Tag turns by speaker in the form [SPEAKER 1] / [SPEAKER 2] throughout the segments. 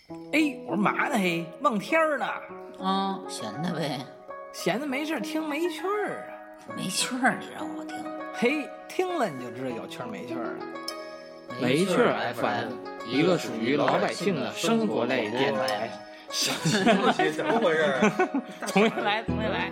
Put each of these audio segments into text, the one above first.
[SPEAKER 1] 哎，我说嘛呢嘿，望天儿呢。
[SPEAKER 2] 啊，闲的呗。
[SPEAKER 1] 闲的没事听没趣儿啊。
[SPEAKER 2] 没趣儿，你让我听。
[SPEAKER 1] 嘿，听了你就知道有趣儿没趣儿了。
[SPEAKER 2] 没趣儿
[SPEAKER 1] FM， 一个属于老百姓的生活类电台。
[SPEAKER 3] 怎么回事？
[SPEAKER 1] 重新来。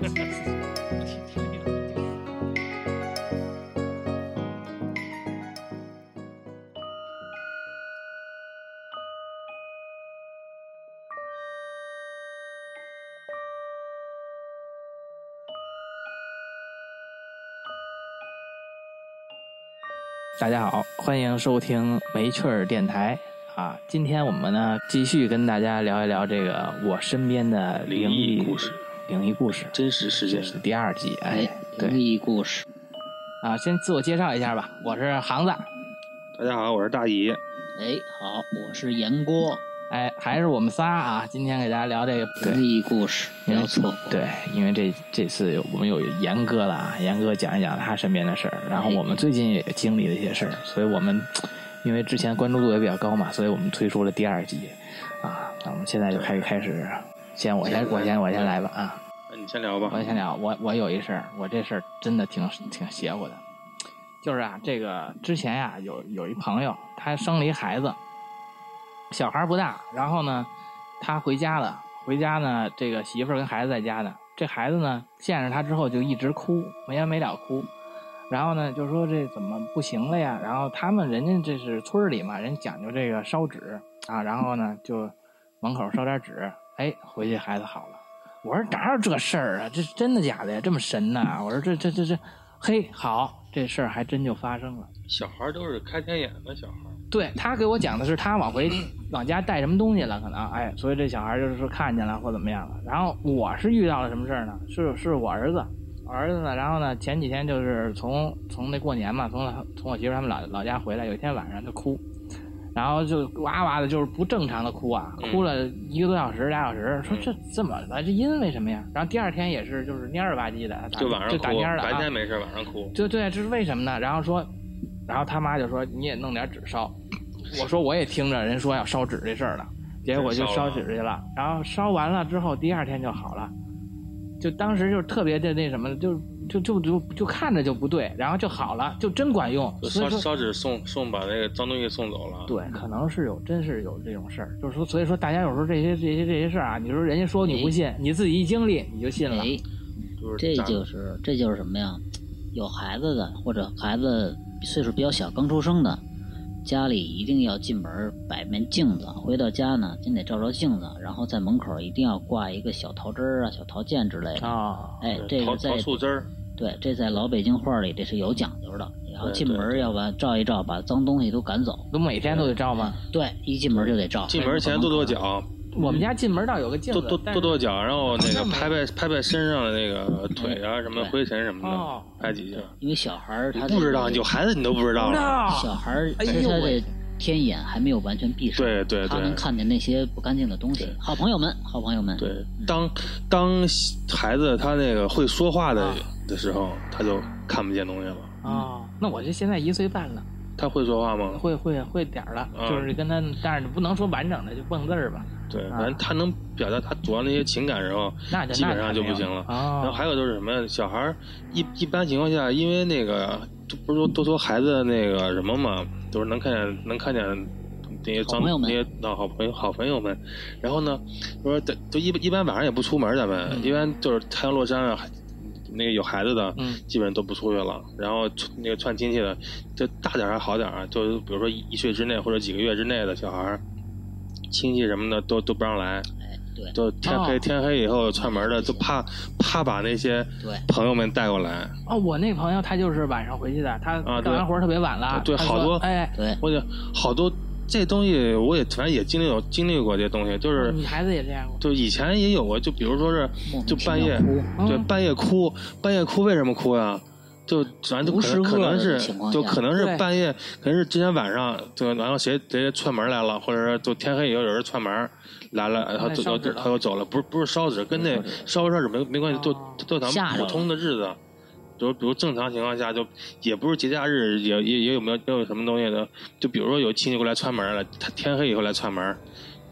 [SPEAKER 1] 大家好，欢迎收听没趣儿电台啊！今天我们呢继续跟大家聊一聊这个我身边的灵异故事，
[SPEAKER 3] 真实事件
[SPEAKER 1] 是第2季。对，
[SPEAKER 2] 灵异故事
[SPEAKER 1] 啊，先自我介绍一下吧，我是航子。
[SPEAKER 3] 大家好，我是大姨。
[SPEAKER 2] 好，我是盐锅。
[SPEAKER 1] 还是我们仨啊！今天给大家聊这个
[SPEAKER 2] 灵异故事，不要错过。
[SPEAKER 1] 对，因为这次我们有严哥了啊，严哥讲一讲他身边的事儿，然后我们最近也经历了一些事儿，所以我们因为之前关注度也比较高嘛，所以我们推出了第2季啊。那我们现在就开始，我先来吧啊。
[SPEAKER 3] 那你先聊吧。
[SPEAKER 1] 我先聊，我有一事儿，我这事儿真的挺邪乎的，就是啊，这个之前呀有一朋友，他生了一孩子。小孩不大，然后呢，他回家了。回家呢，这个媳妇儿跟孩子在家呢。这孩子呢，见着他之后就一直哭，没完没了哭。然后呢，就说这怎么不行了呀？然后人家这是村里嘛，人讲究这个烧纸啊。然后呢，就门口烧点纸，回去孩子好了。我说哪有这事儿啊？这是真的假的呀？这么神呐？我说这，嘿，好，这事儿还真就发生了。
[SPEAKER 3] 小孩都是开天眼的小孩。
[SPEAKER 1] 对，他给我讲的是他往家带什么东西了，可能所以这小孩就是说看见了或怎么样了。然后我是遇到了什么事儿呢？是我儿子呢，然后呢前几天就是从那过年嘛，从我媳妇他们老家回来，有一天晚上就哭，然后就哇哇的，就是不正常的哭啊，哭了1个多小时2小时，说这怎么了？这因为什么呀？然后第2天也是就是蔫儿吧唧的，
[SPEAKER 3] 就晚上哭，
[SPEAKER 1] 就打蔫的，
[SPEAKER 3] 白天没事晚上哭。
[SPEAKER 1] 对，这是为什么呢？然后他妈就说你也弄点纸烧，我说我也听着人说要烧纸这事儿了，结果就烧纸去了，然后烧完了之后第2天就好了，就当时就特别的那什么，就看着就不对，然后就好了，就真管用。
[SPEAKER 3] 烧纸送把那个脏东西送走了。
[SPEAKER 1] 对，可能是真是有这种事儿，就是说，所以说大家有时候这些事儿啊，你说人家说你不信，你自己一经历你就信了。
[SPEAKER 2] 这就是什么呀？有孩子的或者孩子岁数比较小刚出生的，家里一定要进门摆面镜子，回到家呢先得照镜子，然后在门口一定要挂一个小桃枝啊、小桃剑之类的这个在
[SPEAKER 3] 桃树枝儿。
[SPEAKER 2] 对，这在老北京话里这是有讲究的。然后进门要把照一照，把脏东西都赶走。
[SPEAKER 1] 都每天都得照吗？
[SPEAKER 2] 对，一进门就得照。
[SPEAKER 3] 进门前跺脚。
[SPEAKER 1] 我们家进门倒有个镜子，
[SPEAKER 3] 跺脚，然后那个拍身上的那个腿啊什么灰尘什么的，拍几下。
[SPEAKER 2] 因为小孩他
[SPEAKER 3] 不知道，有孩子你都不知道了。
[SPEAKER 2] 小孩他这天眼还没有完全闭上，
[SPEAKER 3] 对，
[SPEAKER 2] 他能看见那些不干净的东西。好朋友们，
[SPEAKER 3] 对，当孩子他那个会说话的时候，他就看不见东西了。
[SPEAKER 1] 那我这现在1岁半了。
[SPEAKER 3] 他会说话吗？
[SPEAKER 1] 会点了，就是跟他，但是不能说完整的就蹦字儿吧。
[SPEAKER 3] 对，反正他能表达他主要那些情感时候，基本上就不行了。然后还有就是什么，小孩一般情况下，因为那个不是都说孩子那个什么嘛，都是能看见那些脏那些好朋友们。然后呢，说就一般晚上也不出门，咱们一般就是太阳落山啊。那个有孩子的，基本上都不出去了。然后那个串亲戚的，就大点还好点啊，就比如说1岁之内或者几个月之内的小孩，亲戚什么的都不让来。
[SPEAKER 2] 对，
[SPEAKER 3] 都天黑以后串门的，就怕把那些朋友们带过来。
[SPEAKER 1] 我那朋友他就是晚上回去的，他干完活特别晚了。
[SPEAKER 3] 对，好多
[SPEAKER 2] 对，
[SPEAKER 3] 我就好多。这东西我也反正也经历过这些东西，就是
[SPEAKER 1] 你孩子也这样过？
[SPEAKER 3] 就以前也有过，就比如说是就半夜对半夜哭为什么哭呀？就反正就可能是半夜，可能是之前晚上就然后谁串门来了，或者是就天黑以后有人串门来了，然后他就走了，不是烧纸，跟那烧不烧纸没关系，就咱们普通的日子。比如正常情况下，就也不是节假日，也有没有什么东西的。就比如说有亲戚过来串门了，他天黑以后来串门，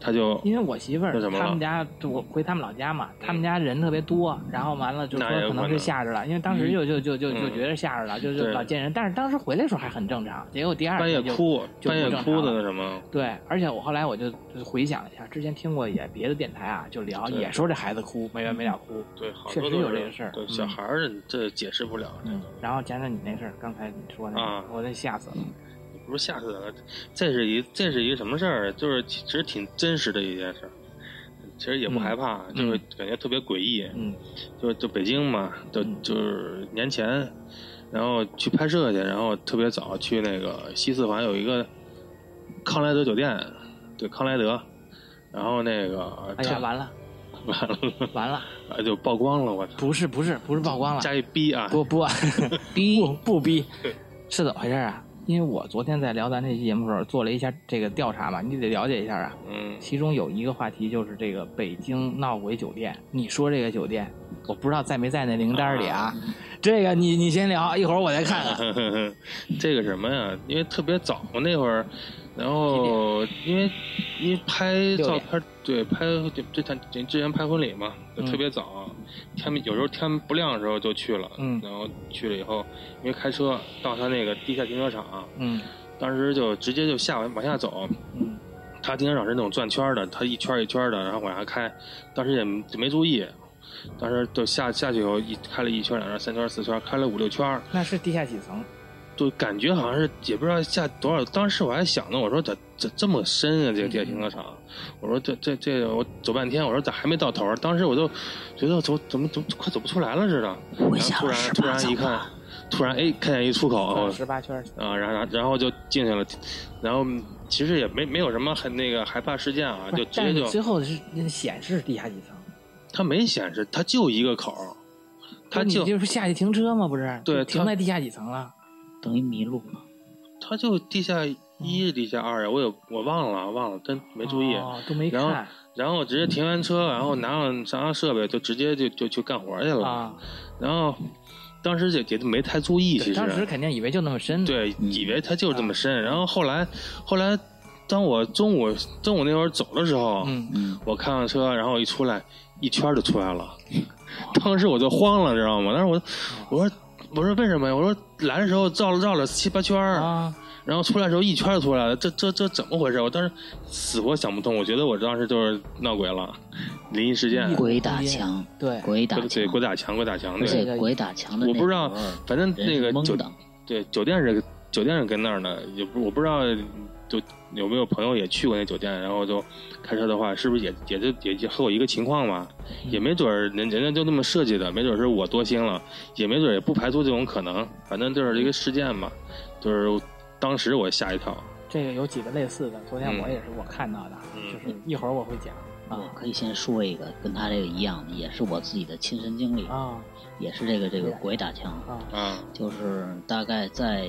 [SPEAKER 3] 他就
[SPEAKER 1] 因为我媳妇儿他们家，我回他们老家嘛，他们家人特别多，然后完了就说可能是吓着了，因为当时就觉得吓着了，就老见人，但是当时回来的时候还很正常，结果第二天
[SPEAKER 3] 半夜哭的那什么。
[SPEAKER 1] 对，而且我后来我就回想了一下，之前听过也别的电台啊，就聊也说这孩子哭没完没了哭，
[SPEAKER 3] 对，
[SPEAKER 1] 确实有这个事儿。
[SPEAKER 3] 对，小孩儿这解释不了。
[SPEAKER 1] 然后讲讲你那事儿，刚才你说那个，我这吓死了。
[SPEAKER 3] 不是吓死了，这是一个什么事儿？就是其实挺真实的一件事儿，其实也不害怕，就是感觉特别诡异。就北京嘛，就是年前，然后去拍摄去，然后特别早去那个西四环有一个康莱德酒店，对，康莱德，然后那个
[SPEAKER 1] 哎呀完了，
[SPEAKER 3] 就曝光了，我操！
[SPEAKER 1] 不是曝光了，
[SPEAKER 3] 加一逼啊！
[SPEAKER 1] 不逼，是怎么回事啊？因为我昨天在聊咱这期节目的时候做了一下这个调查嘛，你得了解一下啊。其中有一个话题就是这个北京闹鬼酒店，你说这个酒店，我不知道在没在那名单里啊。这个你先聊，一会儿我再看看。
[SPEAKER 3] 这个什么呀？因为特别早那会儿，然后因为拍照片，对，拍之前拍婚礼嘛，就特别早。他们有时候天不亮的时候就去了，然后去了以后，因为开车到他那个地下停车场，当时就直接就往下走，他停车场是那种转圈的，他一圈一圈的，然后往下开，当时也没注意，当时就下去以后开了1圈、2圈、3圈、4圈，开了5、6圈。
[SPEAKER 1] 那是地下几层？
[SPEAKER 3] 就感觉好像是也不知道下多少，当时我还想呢，我说这么深啊，这个地下停车场，我说这我走半天，我说咋还没到头？当时我就觉得怎么快走不出来了似的，然后突然一看，看见一出口
[SPEAKER 1] ，18圈
[SPEAKER 3] 啊，然后就进去了，然后其实也没有什么那个害怕事件啊，就直接就
[SPEAKER 1] 最后是显示地下几层，
[SPEAKER 3] 他没显示，他就一个口，他
[SPEAKER 1] 就是下去停车吗？不是，
[SPEAKER 3] 对，
[SPEAKER 1] 停在地下几层了。
[SPEAKER 2] 等于迷路了，
[SPEAKER 3] 他就地下1、地下2呀，我忘了，真没注意，
[SPEAKER 1] 都没看。
[SPEAKER 3] 然后直接停完车，然后拿上设备，就直接就去干活去了。然后当时也没太注意，其实
[SPEAKER 1] 当时肯定以为就那么深，
[SPEAKER 3] 对，以为他就这么深。然后后来，当我中午那会儿走的时候，我看上车，然后一出来1圈就出来了，当时我就慌了，知道吗？但是我说为什么呀？我说来的时候绕了7、8圈然后出来的时候1圈就出来了，这怎么回事？我当时死活想不通，我觉得我当时就是闹鬼了，灵异事件，
[SPEAKER 2] 鬼打墙，
[SPEAKER 1] 对，
[SPEAKER 2] 鬼打墙，
[SPEAKER 3] 对，鬼打墙，
[SPEAKER 2] 对，鬼打墙的，
[SPEAKER 3] 我不知道，反正那个酒店是跟那儿的，我不知道就有没有朋友也去过那酒店，然后就开车的话，是不是也和我一个情况嘛？也没准人家就那么设计的，没准是我多心了，也没准也不排除这种可能。反正就是一个事件嘛，就是当时我吓一跳。
[SPEAKER 1] 这个有几个类似的，昨天我也是我看到的，就是一会儿我会讲。
[SPEAKER 2] 我可以先说一个跟他这个一样的，也是我自己的亲身经历也是这个鬼打墙就是大概在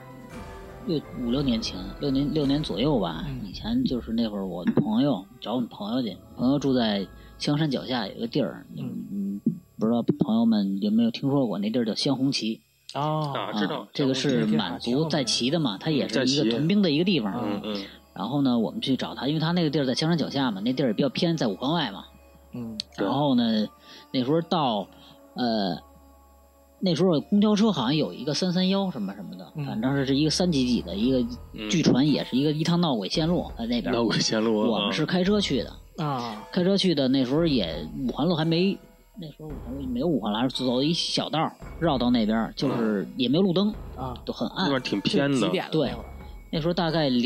[SPEAKER 2] 5、6年前，6年左右吧。以前就是那会儿我朋友找我们朋友去，朋友住在香山脚下有一个地儿，不知道朋友们有没有听说过，那地儿叫香红旗。
[SPEAKER 3] 知道，
[SPEAKER 2] 这个是满族在旗的嘛，它也是一个屯兵的一个地方。然后呢，我们去找他，因为他那个地儿在香山脚下嘛，那地儿也比较偏，在5环外嘛。然后呢，那时候到那时候公交车好像有一个331什么什么的，反正是一个3几几的一个，据传也是一趟闹鬼线路在那边。
[SPEAKER 3] 闹鬼线路，
[SPEAKER 2] 我们是开车去的开车去的。那时候也5环路还没，那时候5环路没有5环了，还是走一小道绕到那边，就是也没有路灯都很暗，
[SPEAKER 3] 那边挺偏的。
[SPEAKER 2] 对，那时候大概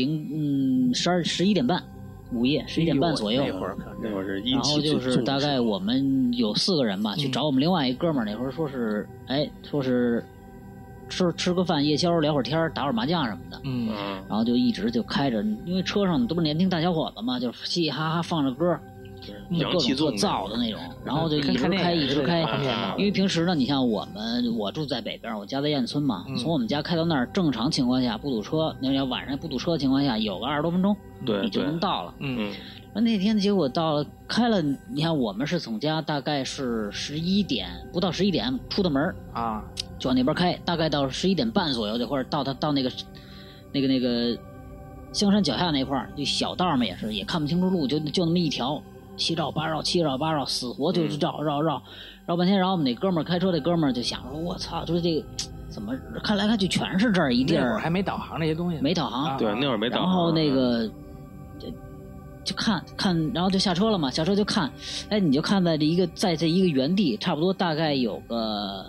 [SPEAKER 2] 11点半。午夜11点半左右，
[SPEAKER 3] 那会儿是
[SPEAKER 2] 然后就是大概我们有4个人吧，去找我们另外一哥们儿。那会儿说是吃个饭夜宵，聊会儿天，打会儿麻将什么的。然后就一直就开着，因为车上都是年轻大小伙子嘛，就嘻嘻哈哈放着歌，各种特燥的那种。然后就一直开，因为平时呢，你像我住在北边，我家在燕村嘛，从我们家开到那儿，正常情况下不堵车，那要晚上不堵车的情况下，有个20多分钟。你就能到了。那天结果到了开了，你看我们是从家大概是不到11点出的门就往那边开，大概到11点半左右，或者到那个香山脚下那块儿，就小道嘛也看不清楚路，就那么一条，7绕8绕7绕8绕，死活就是绕半天。然后我们那哥们儿开车，这哥们儿就想说，我操，就是这个怎么看来看去全是这儿一地儿，
[SPEAKER 1] 那会儿还没导航这些东西，
[SPEAKER 2] 没导航，
[SPEAKER 3] 对，那会儿没导航。
[SPEAKER 2] 然后那个就看，然后就下车了嘛，下车就看，哎，你就看在这一个原地，差不多大概有个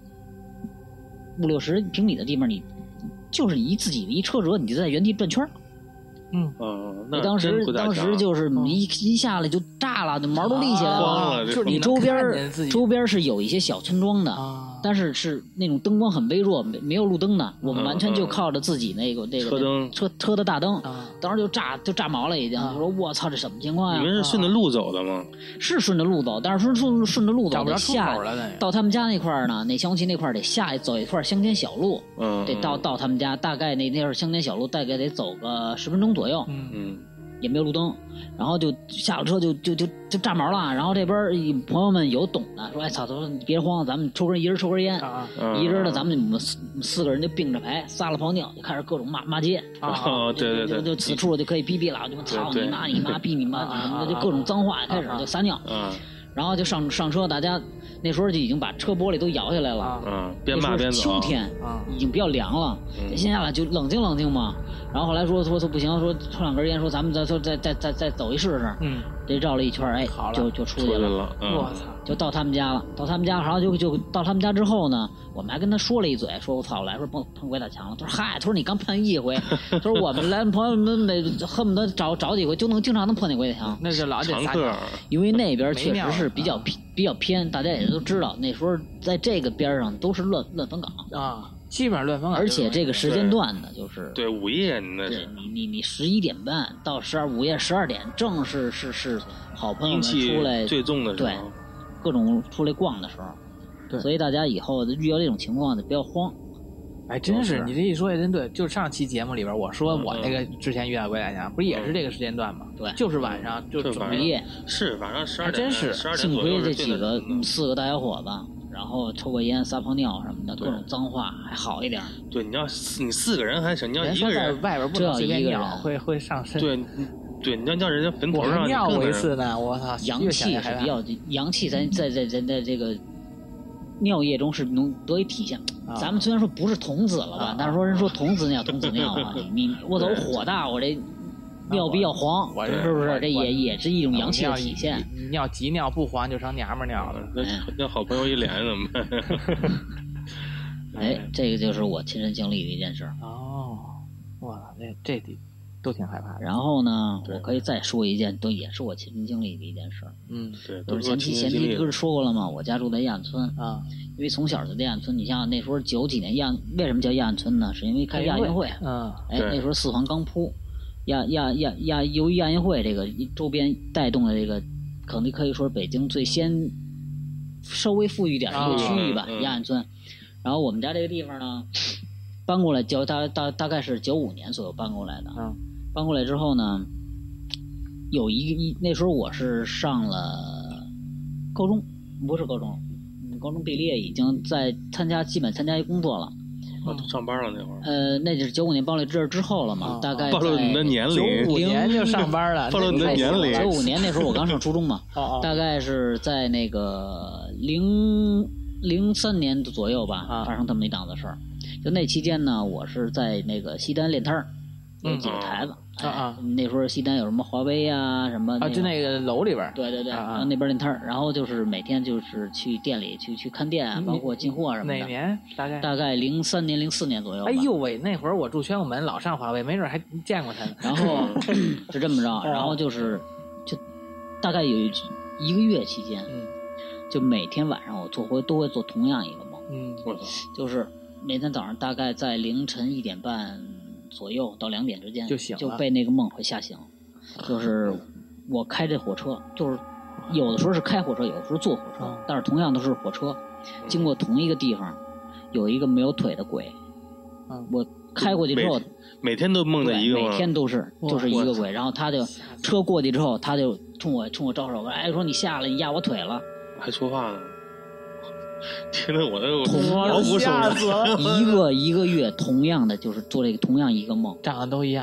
[SPEAKER 2] 50-60平米的地方，你就是自己一车辙，你就在原地转圈。
[SPEAKER 3] 那
[SPEAKER 2] 当时就是一下来就炸了，就毛都立起来了。
[SPEAKER 3] 就是
[SPEAKER 2] 你周边是有一些小村庄的，但是那种灯光很微弱，没有路灯的。我们完全就靠着自己那个车的大灯，当时就炸毛了，已经。我说我操，这什么情况呀？
[SPEAKER 3] 你们是顺着路走的吗？
[SPEAKER 2] 是顺着路走，但是顺着路走得下到他们家那块儿呢，那香旗那块儿得走一块乡间小路，得到他们家，大概那是乡间小路，大概得走个10分钟左右。也没有路灯，然后就下了车就炸毛了。然后这边朋友们有懂的说，哎操，你别慌，咱们一人抽根烟，一人的咱们4个人就并着排撒了泡尿，就开始各种骂街。
[SPEAKER 3] 对，
[SPEAKER 2] 就此处就可以逼了，就操你妈你妈逼你妈什么的，就各种脏话开始就撒尿。然后就上车，大家那时候就已经把车玻璃都摇下来了。
[SPEAKER 3] 边骂边走。
[SPEAKER 2] 秋天已经比较凉了，先下来就冷静嘛。然后后来说不行，说抽2根烟，说咱们再走一试试。这绕了一圈，哎，就出去了。
[SPEAKER 1] 我操！
[SPEAKER 2] 就到他们家了，然后就到他们家之后呢，我们还跟他说了一嘴，说我操，来说碰鬼打墙了。他说嗨，他说你刚碰1回，他说我们来朋友们恨不得找几回就能经常能碰见鬼打墙。
[SPEAKER 1] 那是老
[SPEAKER 3] 常客，
[SPEAKER 2] 因为那边确实是比较偏，大家也都知道，那时候在这个边上都是乱坟岗
[SPEAKER 1] 啊。基本上乱坟岗，
[SPEAKER 2] 而且这个时间段呢，就是
[SPEAKER 3] 对午夜，那是
[SPEAKER 2] 你11点半到午夜12点，正是好朋友们出来
[SPEAKER 3] 最重的时候，
[SPEAKER 2] 对，各种出来逛的时候，
[SPEAKER 1] 对，
[SPEAKER 2] 所以大家以后遇到这种情况就不要慌。
[SPEAKER 1] 哎，真是你这一说也真对，就是上期节目里边我说我那个之前遇到鬼打墙，不是也是这个时间段吗？
[SPEAKER 2] 对，
[SPEAKER 1] 就是晚上就
[SPEAKER 2] 午夜，
[SPEAKER 3] 是晚上12点，
[SPEAKER 1] 真是
[SPEAKER 2] 幸亏这几个4个大小伙子。然后抽个烟、撒泡尿什么的，各种脏话还好一点。
[SPEAKER 3] 对，你4个人还行，你要一个人
[SPEAKER 1] 在外边不能随便尿，会上身。
[SPEAKER 3] 对，你要叫人家坟头上
[SPEAKER 1] 尿过一次呢，我操！
[SPEAKER 2] 阳气是比较阳气，在这个尿液中是能得以体现。咱们虽然说不是童子了吧，但是说人说童子尿啊，我走火大，我这。尿比较黄，是不是？这也是一种阳气的体现。
[SPEAKER 1] 尿急尿不黄就成娘们尿了。
[SPEAKER 3] 那好朋友一脸怎么办？
[SPEAKER 2] 哎，这个就是我亲身经历的一件事。
[SPEAKER 1] 哇，这都挺害怕的。
[SPEAKER 2] 然后呢，我可以再说一件，都也是我亲身经历的一件事。
[SPEAKER 3] 对，
[SPEAKER 2] 都是前期不是说过了吗？我家住在亚安村
[SPEAKER 1] 啊，
[SPEAKER 2] 因为从小就在亚安村。你像那时候90几年为什么叫亚安村呢？是因为开亚运会。那时候4环刚铺。由于亚运会这个周边带动的这个，可以说是北京最先稍微富裕点的一个区域吧，亚安村。然后我们家这个地方呢，搬过来大概是95年左右搬过来的。搬过来之后呢，有那时候我是上了高中，不是高中，高中毕业已经基本参加工作了。
[SPEAKER 3] 上班了那会儿，
[SPEAKER 2] 那就是95年搬来这之后了嘛，大概
[SPEAKER 3] 暴露你的年龄
[SPEAKER 1] ，95年就上班了，
[SPEAKER 3] 暴露你的年龄。
[SPEAKER 2] 95年那时候我刚上初中嘛，大概是在那个03年左右吧，发生这么一档子事儿。就那期间呢，我是在那个西单练摊儿，有几个台子。那时候西单有什么华为啊什么
[SPEAKER 1] 就那个楼里边。
[SPEAKER 2] 对，然后那边练摊儿，然后就是每天就是去店里去看店，包括进货什么的。
[SPEAKER 1] 哪年？
[SPEAKER 2] 大概03年04年左右。
[SPEAKER 1] 哎呦喂，那会儿我住宣武门，老上华为，没准还见过他呢。
[SPEAKER 2] 然后就这么着，然后就大概有1个月期间，就每天晚上我都会做同样一个梦。
[SPEAKER 3] 我操，
[SPEAKER 2] 就是每天早上大概在凌晨1点半左右到2点之间就被那个梦会吓醒。就是我开这火车，就是有的时候是开火车，有的时候坐火车，但是同样都是火车，经过同一个地方，有一个没有腿的鬼。我开过去之后，
[SPEAKER 3] 每天都梦见一个，
[SPEAKER 2] 每天就是一个鬼。然后他就车过去之后，他就冲我招手，哎，说你下来，你压我腿了，
[SPEAKER 3] 还说话呢。听得我毛骨悚然。
[SPEAKER 2] 一个月同样的就是做这个同样一个梦，
[SPEAKER 1] 长得都一样，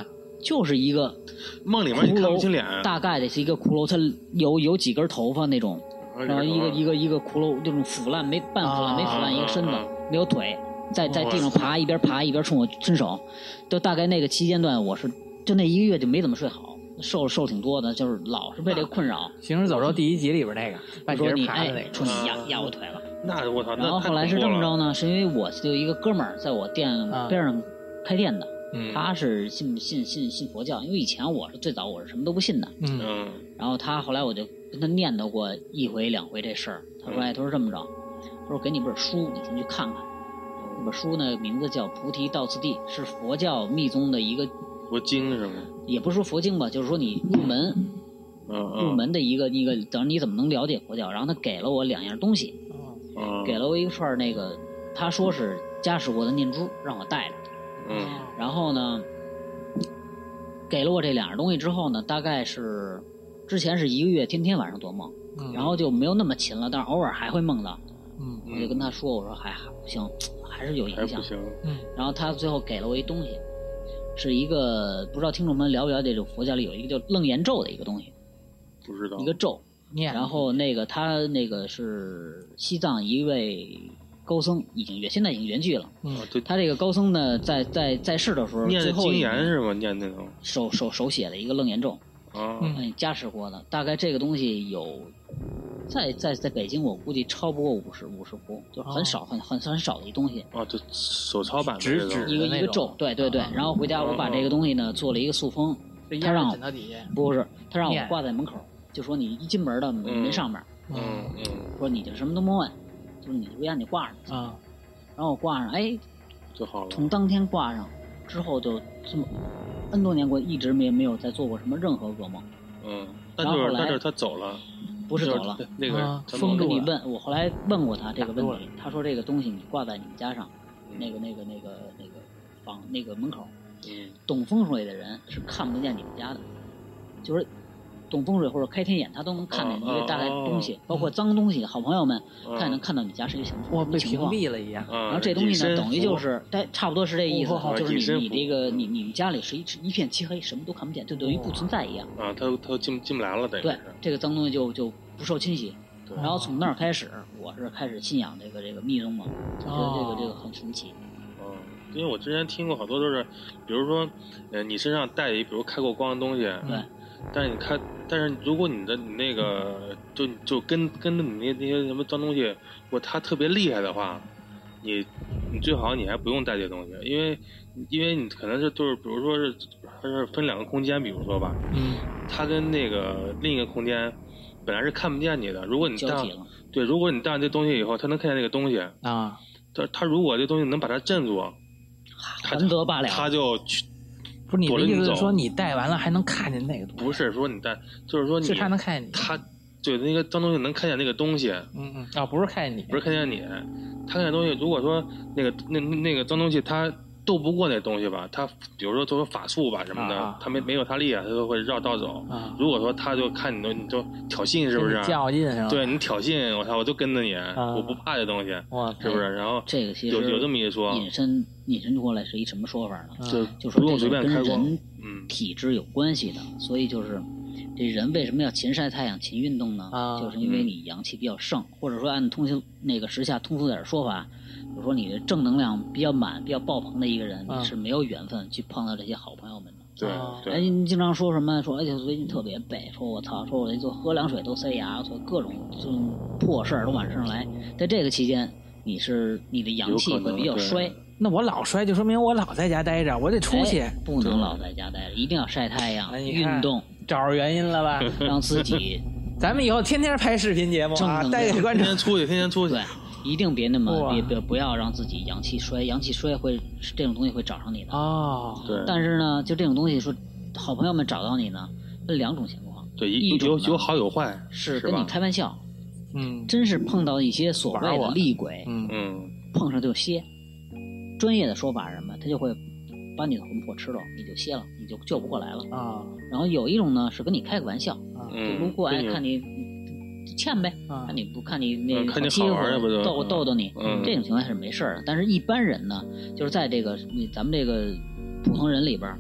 [SPEAKER 2] 就是一个
[SPEAKER 3] 梦里面你看不清脸，
[SPEAKER 2] 大概的是一个骷髅，它有几根头发那种，然后一个骷髅，这种腐烂没半腐烂没腐烂一个身子，没有腿，在地上爬，一边爬一边冲我伸手，就大概那个期间段，我是就那1个月就没怎么睡好，瘦挺多的，就是老是被这个困扰。
[SPEAKER 1] 行尸走肉第1集里边那个，半截爬的那个，
[SPEAKER 2] 说你压我腿了。
[SPEAKER 3] 那我操！
[SPEAKER 2] 然后后来是这么着呢，是因为我就一个哥们儿在我店边上开店的，他是信佛教，因为以前我是最早我是什么都不信的，然后后来我就跟他念叨过1回2回这事儿，他说他说这么着，他说给你本书，你先去看看，那本书呢名字叫《菩提道次第》，是佛教密宗的一个
[SPEAKER 3] 佛经是吗？也
[SPEAKER 2] 不是说佛经吧，就是说你入门的一个等于你怎么能了解佛教，然后他给了我2样东西。给了我一串那个，他说是加持过的念珠，让我带着。然后呢，给了我这2样东西之后呢，大概是之前是1个月天天晚上做梦，然后就没有那么勤了，但是偶尔还会梦到。我就跟他说，我说还不行，还是有影响。然后他最后给了我一东西，是一个不知道听众们了不了解这种佛教里有一个叫楞严咒的一个东西，
[SPEAKER 3] 不知道一
[SPEAKER 2] 个咒。然后他那个是西藏一位高僧，现在已经圆寂了。他这个高僧呢，在世的时候，
[SPEAKER 3] 念
[SPEAKER 2] 的
[SPEAKER 3] 经言是吗？念那种
[SPEAKER 2] 手写的一个楞严咒，加持过的。大概这个东西有在北京，我估计超不过50幅，就很少很少的一东西。
[SPEAKER 3] 就手抄版的
[SPEAKER 2] 一个咒，对。然后回家我把这个东西呢做了一个塑封，他让我不是他让我挂在门口。就说你一进门的门上面，说你就什么都没问，就是你就让你挂上然后我挂上，
[SPEAKER 3] 就好了。
[SPEAKER 2] 从当天挂上之后，就这么N多年过，一直没有再做过什么任何噩梦。
[SPEAKER 3] 然后后来他走了，
[SPEAKER 2] 不是走了，
[SPEAKER 3] 那个
[SPEAKER 2] 封住你问我后来问过他这个问题，他说这个东西你挂在你们家上，那个房那个门口，懂风水的人是看不见你们家的，就是。懂风水或者开天眼，他都能看见一个大概东西，包括脏东西。好朋友们，他也能看到你家是一个情况，
[SPEAKER 1] 被屏蔽了一样。
[SPEAKER 2] 然后这东西呢，等于就是差不多是这意思，就是你这个你们家里是一片漆黑，什么都看不见，就等于不存在一样。
[SPEAKER 3] 他进不来了，等于
[SPEAKER 2] 对这个脏东西就不受侵袭。然后从那儿开始，我是开始信仰这个密宗嘛，觉得这个很神奇。
[SPEAKER 3] 因为我之前听过好多都是，比如说，你身上带一比如开过光的东西，
[SPEAKER 2] 对。
[SPEAKER 3] 但是如果你那个就跟着你那些什么脏东西，如果它特别厉害的话，你最好你还不用带这些东西，因为你可能就是比如说是它是分2个空间，比如说吧，它跟那个另一个空间本来是看不见你的，如果你带上这东西以后，它能看见那个东西
[SPEAKER 2] 啊，
[SPEAKER 3] 它如果这东西能把它镇住，
[SPEAKER 2] 含得罢了，
[SPEAKER 3] 它就去。
[SPEAKER 1] 不是你的意思是说你带完了还能看见那个东西？
[SPEAKER 3] 不是说你带，就是说
[SPEAKER 1] 是他能看见你，
[SPEAKER 3] 他对那个脏东西能看见那个东西。
[SPEAKER 1] 不是看见你，
[SPEAKER 3] 不是看见你，他看见东西。如果说那个脏东西他斗不过那东西吧，他比如说做法术吧什么的，他没有他厉害，他就会绕道走。如果说他就看你就挑衅，是不是？
[SPEAKER 1] 较劲是吧？
[SPEAKER 3] 对你挑衅，我就跟着你，我不怕这东西，是不是？然后
[SPEAKER 2] 这个其实
[SPEAKER 3] 有这么一说，
[SPEAKER 2] 引申过来是一什么说法呢？就
[SPEAKER 3] 不用随便开光，
[SPEAKER 2] 跟人体质有关系的。所以就是这人为什么要勤晒太阳、勤运动呢？就是因为你阳气比较盛，或者说按时下通俗点说法。比如说你的正能量比较满、比较爆棚的一个人，你是没有缘分去碰到这些好朋友们的。
[SPEAKER 3] 对，
[SPEAKER 2] 你经常说什么？说最近特别背，说我操，说我就喝凉水都塞牙，说各种这种破事儿都往身上来。在这个期间，你的阳气会比较衰。
[SPEAKER 1] 那我老衰，就说明我老在家待着，我得出去。
[SPEAKER 2] 不能老在家待着，一定要晒太阳、运动，
[SPEAKER 1] 找着原因了吧？
[SPEAKER 2] 让自己。
[SPEAKER 1] 咱们以后天天拍视频节目啊，带给观众。
[SPEAKER 3] 天天出去。
[SPEAKER 2] 对。一定别那么不要让自己阳气衰，阳气衰会这种东西会找上你的
[SPEAKER 3] 对。
[SPEAKER 2] 但是呢，就这种东西说，好朋友们找到你呢，分2种情况。
[SPEAKER 3] 对，
[SPEAKER 2] 一种
[SPEAKER 3] 有好有坏，
[SPEAKER 2] 是跟你开玩笑，真是碰到一些所谓的厉鬼，碰上就歇。专业的说法是什么？他就会把你的魂魄吃了，你就歇了，你就救不过来了然后有一种呢是跟你开个玩笑路过看你。欠呗看你不看你那个欺负逗逗你，这种情况是没事的。但是一般人呢，就是在这个咱们这个普通人里边，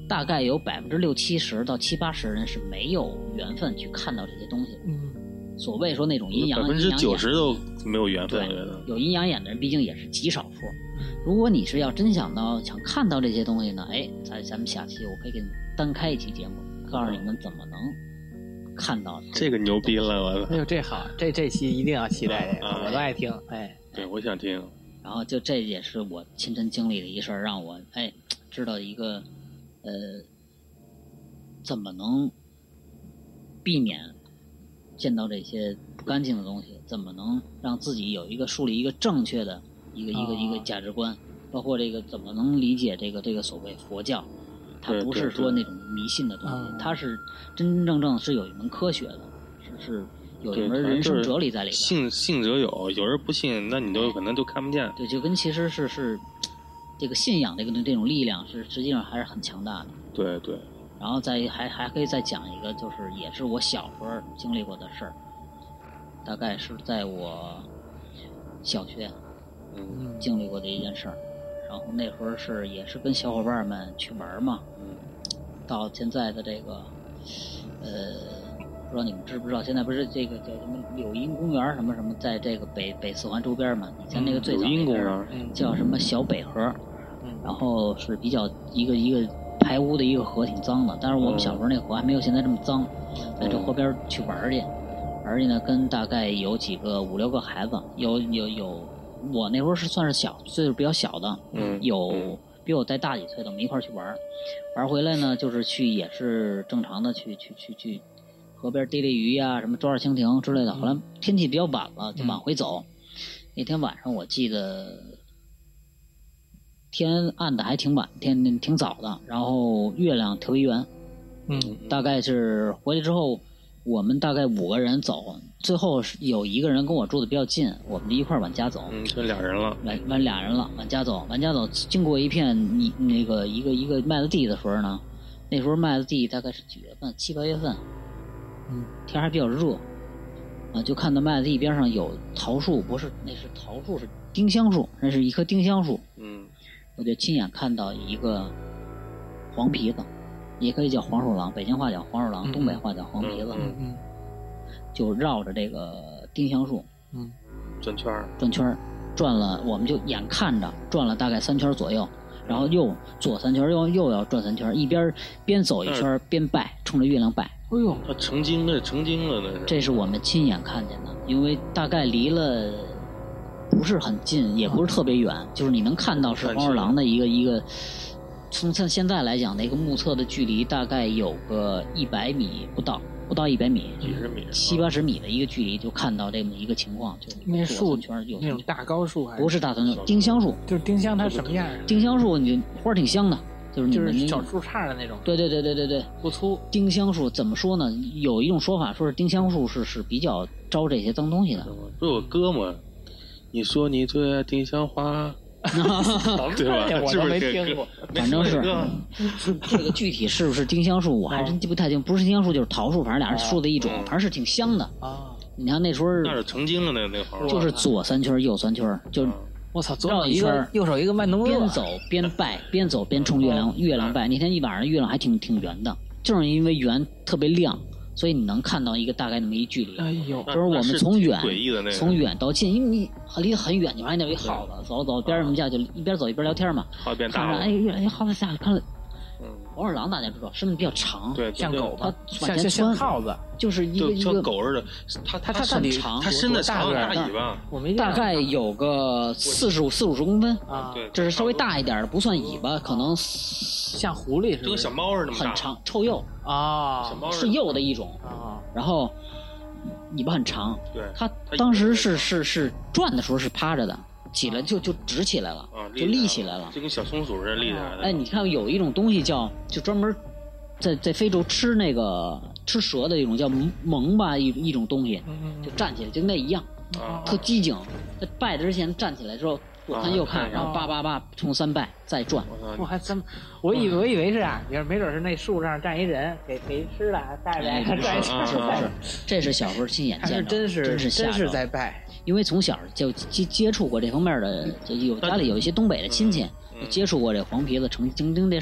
[SPEAKER 2] 大概有60%-70%到70%-80%人是没有缘分去看到这些东西的。所谓说那种阴阳
[SPEAKER 3] 90%都没有缘分。
[SPEAKER 2] 对，有阴阳眼的人毕竟也是极少数。如果你是要真想看到这些东西呢，咱们下期我可以给你们单开一期节目，告诉你们怎么能看到。
[SPEAKER 3] 这个牛逼了，我。
[SPEAKER 1] 哎呦，这好，这期一定要期待这个，我都爱听。
[SPEAKER 3] 对，我想听。
[SPEAKER 2] 然后就这也是我亲身经历的一事儿，让我知道一个怎么能避免见到这些不干净的东西，怎么能让自己树立一个正确的一个价值观，包括这个怎么能理解这个所谓佛教，它不是说那种迷信的东西，它是真真正正是有一门科学的，是有一门人生哲理在里边。
[SPEAKER 3] 信者有人不信，那你都有可能就看不见。
[SPEAKER 2] 对，就跟其实是这个信仰这种力量是实际上还是很强大的。
[SPEAKER 3] 对对。
[SPEAKER 2] 然后还可以再讲一个，就是也是我小时候经历过的事儿，大概是在我小学经历过的一件事儿。然后那会儿也是跟小伙伴们去玩嘛，到现在的这个不知道你们知不知道，现在不是这个叫什么柳荫公园什么什么，在这个北四环周边嘛，以前那个最早
[SPEAKER 3] 柳荫公园
[SPEAKER 2] 叫什么小北河，然后是比较一个排污的一个河，挺脏的，但是我们小时候那河还没有现在这么脏，在这河边去玩去呢，跟大概有几个5-6个孩子，有我那会儿是算是岁数比较小的，有比我再大几岁的，我们一块儿去玩回来呢，就是也是正常的去河边逮鱼呀，什么抓蜻蜓之类的。后来天气比较晚了，就往回走。那天晚上我记得天暗的还挺晚，天挺早的，然后月亮特别圆。大概是回来之后，我们大概5个人走，最后有一个人跟我住的比较近，我们就一块儿往家走。
[SPEAKER 3] 就俩人了。
[SPEAKER 2] 往俩人了，往家走，经过一片一个麦子地的时候呢，那时候麦子地大概是几月份？7、8月份。天还比较热，就看到麦子地边上有桃树，不是，那是桃树，是丁香树，那是一棵丁香树。我就亲眼看到一个黄皮子，也可以叫黄鼠狼，北京话叫黄鼠狼，东北话叫黄皮子。就绕着这个丁香树，
[SPEAKER 3] 转
[SPEAKER 2] 圈转了，我们就眼看着转了大概3圈左右，然后又左3圈，又要转3圈，边走一圈边拜，冲着月亮拜。
[SPEAKER 1] 哎呦，
[SPEAKER 3] 他成精了，那是。这
[SPEAKER 2] 是我们亲眼看见的，因为大概离了不是很近，也不是特别远，就是你能看到是黄鼠狼的一个，从现在来讲的一个目测的距离，大概有个100米不到100米，
[SPEAKER 3] 几十米
[SPEAKER 2] ，70-80米的一个距离，就看到这么一个情况。就
[SPEAKER 1] 那树圈有那种大高树还是
[SPEAKER 2] 不是大藤丁香树？
[SPEAKER 1] 就是丁香，它什么样？
[SPEAKER 2] 丁香树你花挺香的。
[SPEAKER 1] 就是小树杈的那种。
[SPEAKER 2] 对，
[SPEAKER 1] 不粗。
[SPEAKER 2] 丁香树怎么说呢？有一种说法说是丁香树是比较招这些脏东西的。
[SPEAKER 3] 不是我哥吗？你说你最爱丁香花，对吧？
[SPEAKER 1] 我都没听过。
[SPEAKER 2] 反正是这个具体是不是丁香树，我还真记不太清。不是丁香树就是桃树，反正俩人树的一种，反正是挺香的啊。你看那时候
[SPEAKER 3] 那是成精了那花，
[SPEAKER 2] 就是左3圈右3圈，就。
[SPEAKER 1] 我操！左手一个，右手一个慢动作，
[SPEAKER 2] 边走边拜，边走边冲月亮拜。那天一晚上月亮还挺圆的，正是因为圆特别亮，所以你能看到一个大概那么一距离。
[SPEAKER 1] 哎呦，
[SPEAKER 2] 就是我们从远到近，因为你离得很远，你发现那有一耗子，走边上我们家就一边走一边聊天嘛，看着月亮耗子下来看了。黄鼠狼大家知道，身子比较长，
[SPEAKER 3] 对，
[SPEAKER 1] 像狗吧，
[SPEAKER 2] 像
[SPEAKER 1] 耗子，
[SPEAKER 2] 就是一个
[SPEAKER 3] 像狗似的。它
[SPEAKER 2] 很长，
[SPEAKER 3] 它身子长，大尾巴，
[SPEAKER 2] 大概有个40-50公分
[SPEAKER 1] 啊。
[SPEAKER 3] 对，
[SPEAKER 2] 这是稍微大一点的，不算尾巴，可能
[SPEAKER 1] 像狐狸似的，
[SPEAKER 3] 就跟小猫似的，
[SPEAKER 2] 很长，臭鼬
[SPEAKER 1] 啊，
[SPEAKER 2] 是鼬的一种
[SPEAKER 1] 啊。
[SPEAKER 2] 然后尾巴很长，
[SPEAKER 3] 对，
[SPEAKER 2] 它当时是转的时候是趴着的。起来就直起来了，就立起来了，
[SPEAKER 3] 就跟小松鼠似的立起来了。
[SPEAKER 2] 哎，你看有一种东西就专门在非洲吃蛇的一种叫獴吧，一种东西，就站起来就跟那一样，特机警。在拜之前站起来之后，左看右看，然后叭冲3拜再转。
[SPEAKER 1] 我以为是啊，也没准是那树上站一人给吃的，带着
[SPEAKER 2] 是，这是小时候亲眼见着，真
[SPEAKER 1] 是在拜。
[SPEAKER 2] 因为从小就接触过这方面的，就家里有一些东北的亲戚，接触过这黄皮子成精这事儿，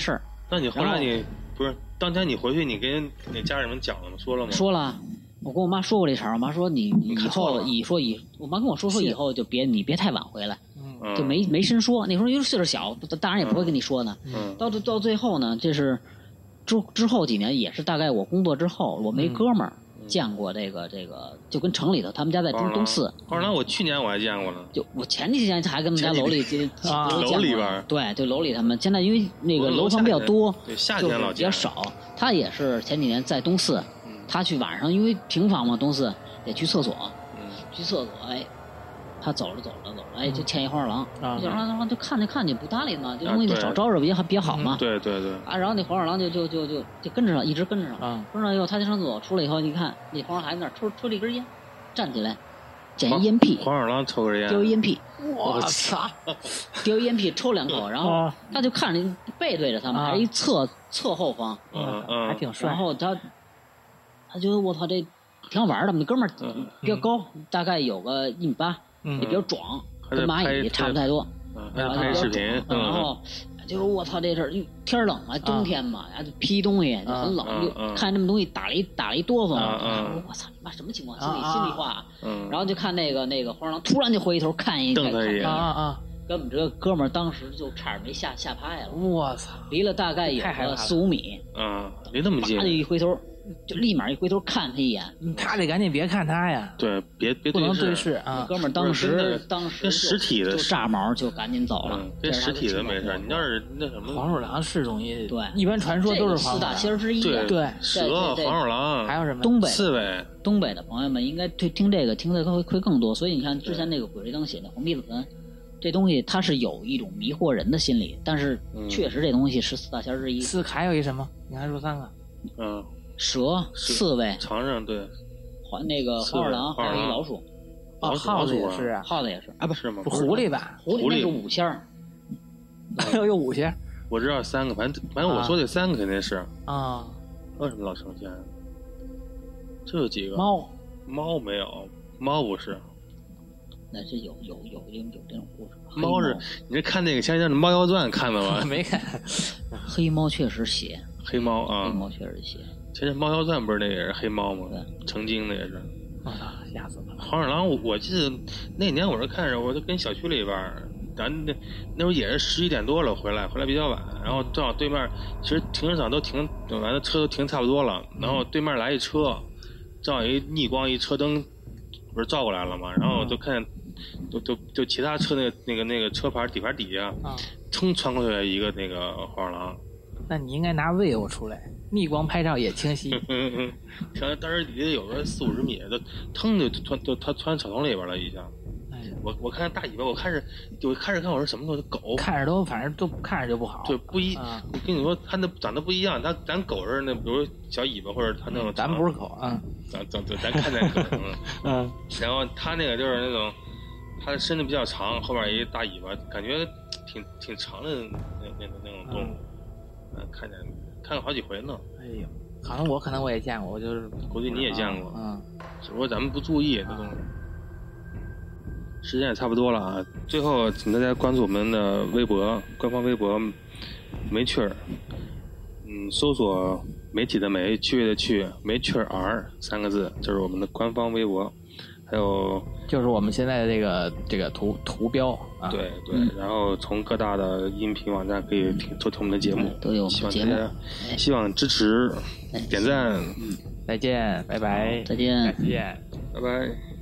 [SPEAKER 3] 那你后来你不是当天你回去，你跟那家人们讲了吗？说了吗？
[SPEAKER 2] 说了，我跟我妈说过这茬儿。我妈说你以后我妈跟我说以后就你别太晚回来，就没深说。那时候因为岁数小，大人也不会跟你说呢。到最后呢，这是之后几年也是大概我工作之后，我没哥们儿。见过这个，就跟城里头，他们家在东四。
[SPEAKER 3] 后来我去年我还见过呢。
[SPEAKER 2] 就我前几天还跟他们家楼里
[SPEAKER 3] 楼里边。
[SPEAKER 2] 对，就楼里他们现在因为那个楼房比较多，
[SPEAKER 3] 对，夏天老
[SPEAKER 2] 比较少。他也是前几年在东四，他去晚上因为平房嘛，东四得去厕所，去厕所他走着，就牵一黄鼠狼，然后就看见不搭理嘛，这东西少招惹比较好嘛。
[SPEAKER 3] 对。
[SPEAKER 2] 然后那黄鼠狼就跟着上，一直跟着上。跟着以后，他就上厕所，出来以后，你看那黄鼠狼还在那儿抽了一根烟，站起来捡一烟屁。
[SPEAKER 3] 黄鼠狼抽根烟，
[SPEAKER 2] 叼一烟屁，
[SPEAKER 1] 我操！
[SPEAKER 2] 叼一烟屁抽2口，然后他就看着背对着他们，还一侧后方，
[SPEAKER 1] 还挺帅。
[SPEAKER 2] 然后他觉得我操这挺好玩的，那哥们儿比较高，大概有个1.8米。也比较壮，跟蚂蚁差不太多。
[SPEAKER 3] 拍视频，
[SPEAKER 2] 然后就说我操，这事儿天冷啊，冬天嘛，就披东西就很冷，就看这么东西打了一哆嗦，我操你妈什么情况？心里话，然后就看那个黄鼠狼突然就回头看一眼，跟我们这个哥们儿当时就差点没吓趴下了。
[SPEAKER 1] 我操，
[SPEAKER 2] 离了大概有个4-5米，
[SPEAKER 3] 离那么近，
[SPEAKER 2] 他就一回头。就立马一回头看他一眼，
[SPEAKER 1] 他得赶紧别看他呀。
[SPEAKER 3] 对，别
[SPEAKER 1] 不能对视啊！
[SPEAKER 2] 哥们儿当时
[SPEAKER 3] 跟实体的
[SPEAKER 2] 就炸毛，就赶紧走了。
[SPEAKER 3] 跟实体的没事，你要是那什么
[SPEAKER 1] 黄鼠狼是容易
[SPEAKER 2] 对，
[SPEAKER 1] 一般传说都是
[SPEAKER 2] 4大仙儿之一。
[SPEAKER 3] 对，蛇、黄鼠狼，
[SPEAKER 1] 还有什么
[SPEAKER 2] 东北
[SPEAKER 3] 刺猬。
[SPEAKER 2] 东北的朋友们应该听这个听的会更多，所以你看之前那个鬼吹灯写的红鼻子这东西它是有一种迷惑人的心理，但是确实这东西是4大仙儿之一。
[SPEAKER 1] 还有一什么？你还说3个？
[SPEAKER 2] 蛇、刺猬、
[SPEAKER 3] 长上对，
[SPEAKER 2] 那个黄鼠狼，还有一老鼠。
[SPEAKER 1] 耗子也是啊，
[SPEAKER 2] 耗子也是啊，
[SPEAKER 3] 不是吗？
[SPEAKER 1] 狐狸吧？
[SPEAKER 2] 狐狸那是5仙儿，
[SPEAKER 1] 有5仙。
[SPEAKER 3] 我知道3个，反正我说这3个肯定是
[SPEAKER 1] 啊。
[SPEAKER 3] 为什么老成仙？这有几个？猫没有，猫不是。
[SPEAKER 2] 那是有这种故事。
[SPEAKER 3] 猫是你是看那个前阵子《猫妖传》看的吗？
[SPEAKER 1] 没看。
[SPEAKER 2] 黑猫确实邪。
[SPEAKER 3] 黑猫啊，
[SPEAKER 2] 黑猫确实邪。
[SPEAKER 3] 其实《猫妖传》不是那也是黑猫吗？成精的也是。
[SPEAKER 1] 我操，吓死了！
[SPEAKER 3] 黄鼠狼，我记得那年我是看着，我就跟小区里边，咱那时候也是11点多了回来比较晚，然后正好对面其实停车场都停完了，车都停差不多了，然后对面来一车，正好一逆光一车灯不是照过来了嘛，然后就看见就其他车那个车牌底盘底下，冲穿过去一个那个黄鼠狼。
[SPEAKER 1] 那你应该拿 vivo 出来，逆光拍照也清晰。
[SPEAKER 3] 当时离得有个40-50米，就腾就他窜草丛里边了一下。我看大尾巴，我开始看我是什么东西狗，
[SPEAKER 1] 看着都反正都看着就不好。
[SPEAKER 3] 对，不一，我跟你说，它那长得不一样，咱狗是那，比如小尾巴或者它那种，
[SPEAKER 1] 咱不是狗啊，
[SPEAKER 3] 咱看那狗，然后它那个就是那种，它的身子比较长，后边一大尾巴，感觉挺长的那种动物。看过好几回呢。
[SPEAKER 1] 哎呦，可能我也见过，我就是
[SPEAKER 3] 估计你也见过，只不过咱们不注意这东西。时间也差不多了啊，最后请大家关注我们的微博，官方微博没趣儿，搜索媒体的媒，趣味的趣，没趣儿3个字，这是我们的官方微博。还有
[SPEAKER 1] 就是我们现在的这个图标啊，
[SPEAKER 3] 对，然后从各大的音频网站可以收听我们的节目，
[SPEAKER 2] 都有节目，
[SPEAKER 3] 希望支持，点赞，
[SPEAKER 1] 再见，拜拜，
[SPEAKER 2] 再见，
[SPEAKER 3] 拜拜。